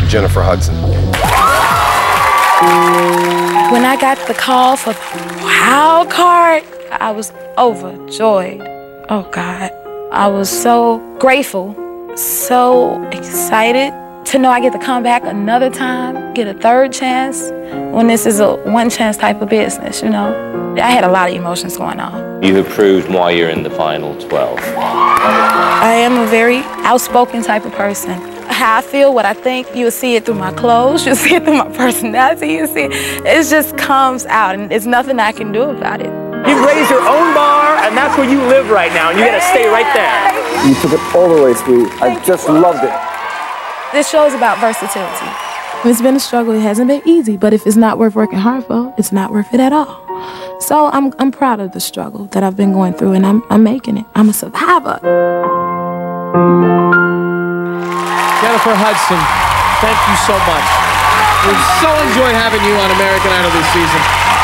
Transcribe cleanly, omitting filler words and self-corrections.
Jennifer Hudson. When I got the call for the wild card, I was overjoyed. Oh, God. I was so grateful, so excited to know I get to come back another time, get a third chance, when this is a one-chance type of business, you know? I had a lot of emotions going on. You have proved why you're in the final 12. I am a very outspoken type of person. How I feel, what I think, you'll see it through my clothes, you'll see it through my personality, you'll see it just comes out, and there's nothing I can do about it. You've raised your own bar, and that's where you live right now, and you gotta stay right there. You took it all the way, sweet. I just loved it. This show is about versatility. It's been a struggle, it hasn't been easy, but if it's not worth working hard for, it's not worth it at all. So I'm proud of the struggle that I've been going through, and I'm making it. I'm a survivor. Jennifer Hudson, thank you so much. We so enjoy having you on American Idol this season.